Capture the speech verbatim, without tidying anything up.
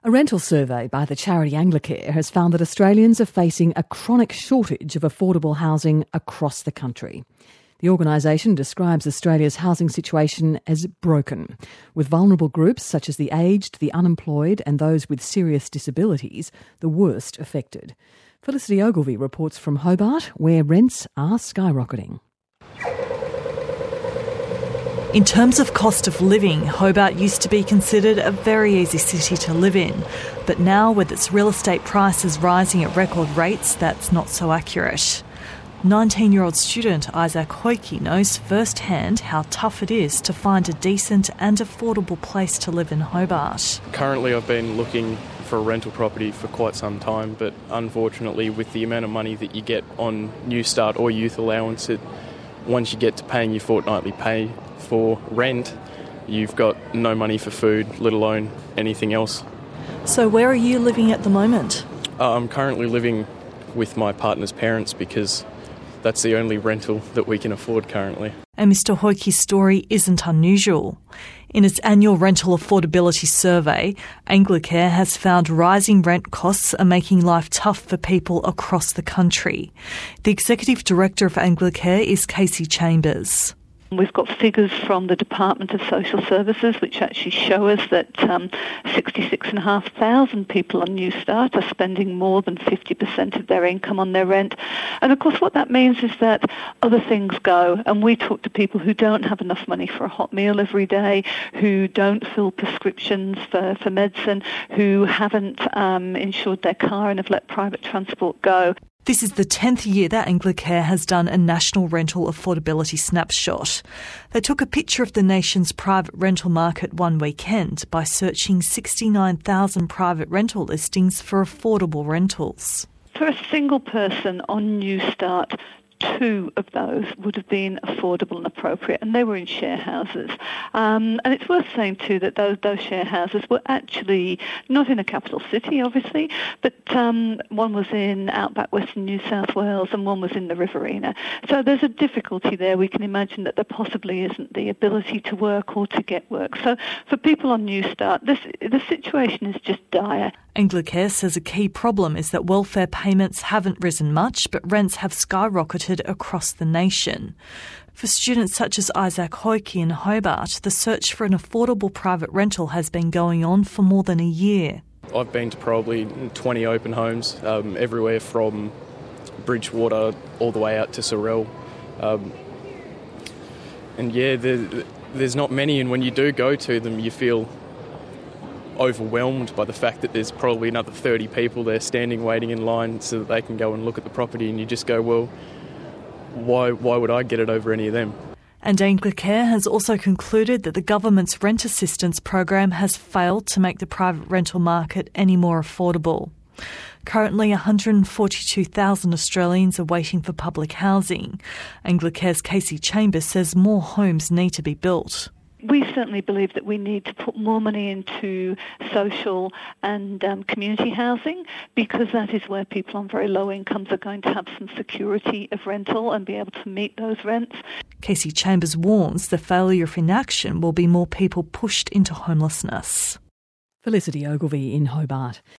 A rental survey by the charity Anglicare has found that Australians are facing a chronic shortage of affordable housing across the country. The organisation describes Australia's housing situation as broken, with vulnerable groups such as the aged, the unemployed and those with serious disabilities the worst affected. Felicity Ogilvie reports from Hobart, where rents are skyrocketing. In terms of cost of living, Hobart used to be considered a very easy city to live in. But now, with its real estate prices rising at record rates, that's not so accurate. nineteen-year-old student Isaac Hoike knows firsthand how tough it is to find a decent and affordable place to live in Hobart. Currently, I've been looking for a rental property for quite some time, but unfortunately, with the amount of money that you get on Newstart or youth allowance, it, once you get to paying your fortnightly pay for rent, you've got no money for food, let alone anything else. So where are you living at the moment? Uh, I'm currently living with my partner's parents because that's the only rental that we can afford currently. And Mister Hoike's story isn't unusual. In its annual rental affordability survey, Anglicare has found rising rent costs are making life tough for people across the country. The Executive Director of Anglicare is Casey Chambers. We've got figures from the Department of Social Services which actually show us that um, sixty-six thousand five hundred people on Newstart are spending more than fifty percent of their income on their rent. And of course what that means is that other things go, and we talk to people who don't have enough money for a hot meal every day, who don't fill prescriptions for, for medicine, who haven't um, insured their car and have let private transport go. This is the tenth year that Anglicare has done a national rental affordability snapshot. They took a picture of the nation's private rental market one weekend by searching sixty-nine thousand private rental listings for affordable rentals. For a single person on Newstart, two of those would have been affordable and appropriate, and they were in share houses. Um, and it's worth saying too that those those share houses were actually not in a capital city, obviously, but um, one was in outback Western New South Wales and one was in the Riverina. So there's a difficulty there. We can imagine that there possibly isn't the ability to work or to get work. So for people on Newstart, this the situation is just dire. Anglicare says a key problem is that welfare payments haven't risen much, but rents have skyrocketed across the nation. For students such as Isaac Hoike in Hobart, the search for an affordable private rental has been going on for more than a year. I've been to probably twenty open homes, um, everywhere from Bridgewater all the way out to Sorell. Um, and yeah, there, there's not many, and when you do go to them, you feel overwhelmed by the fact that there's probably another thirty people there standing waiting in line so that they can go and look at the property, and you just go, well, why why would I get it over any of them? And Anglicare has also concluded that the government's rent assistance program has failed to make the private rental market any more affordable. Currently, one hundred forty-two thousand Australians are waiting for public housing. Anglicare's Casey Chambers says more homes need to be built. We certainly believe that we need to put more money into social and um, community housing, because that is where people on very low incomes are going to have some security of rental and be able to meet those rents. Casey Chambers warns the failure of inaction will be more people pushed into homelessness. Felicity Ogilvie in Hobart.